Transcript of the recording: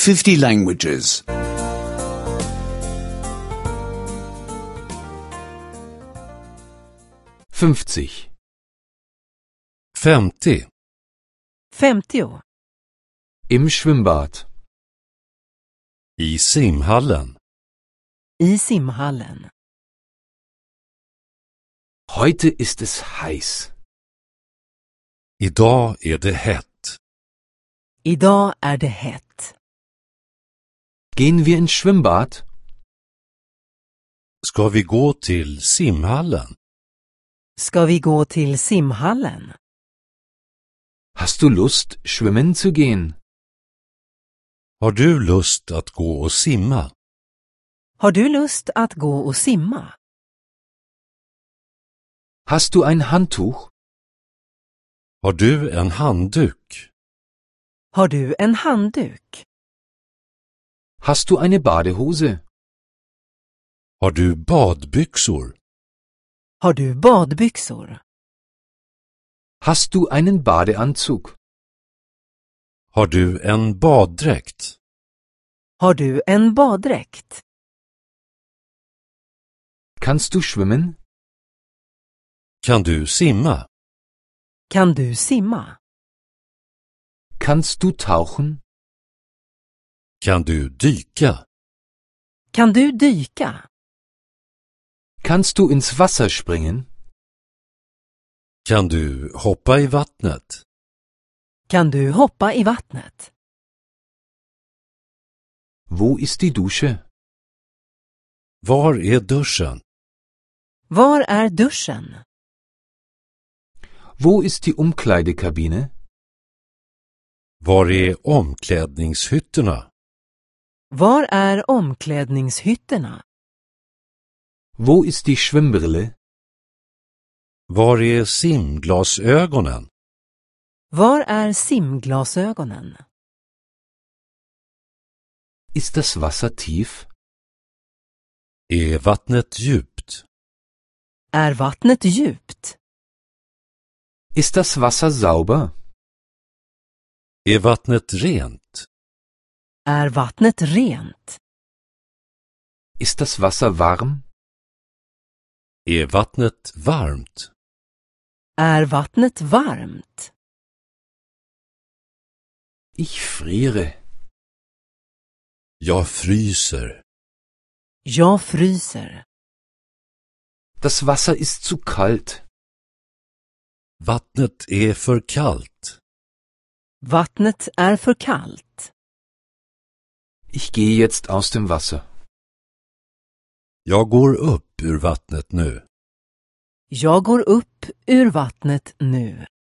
50 languages. 50. 50. 50. Im Schwimmbad. I simhallen. I simhallen. Heute ist es heiß. Idag är det hett. Idag är det hett. Gehen wir ins Schwimmbad? Ska vi gå till simhallen? Ska vi gå till simhallen? Hast du Lust, schwimmen zu gehen? Har du lust att gå och simma? Har du lust att gå och simma? Hast du ein Handtuch? Har du en handduk? Har du en handduk? Hast du eine Badehose? Har du badbyxor? Har du badbyxor? Hast du einen Badeanzug? Har du en baddräkt? Har du en baddräkt? Kannst du schwimmen? Kan du simma? Kan du simma? Kannst du tauchen? Kan du dyka? Kan du dyka? Kannst du ins Wasser springen? Kan du hoppa i vattnet? Kan du hoppa i vattnet? Wo ist die Dusche? Var är duschen? Var är duschen? Wo ist die Umkleidekabine? Var är omklädningshytterna? Var är omklädningshytterna? Wo ist die Schwimmbrille? Var är simglasögonen? Var är simglasögonen? Ist das Wasser tief? Är vattnet djupt? Är vattnet djupt? Ist das Wasser sauber? Är vattnet rent? Är vattnet rent? Ist das Wasser warm? Är vattnet varmt? Är vattnet varmt? Ich friere. Jag fryser. Jag fryser. Das Wasser ist zu kalt. Vattnet är för kallt. Vattnet är för kallt. Ich gehe jetzt aus dem Wasser. Jag går upp ur vattnet nu. Jag går upp ur vattnet nu.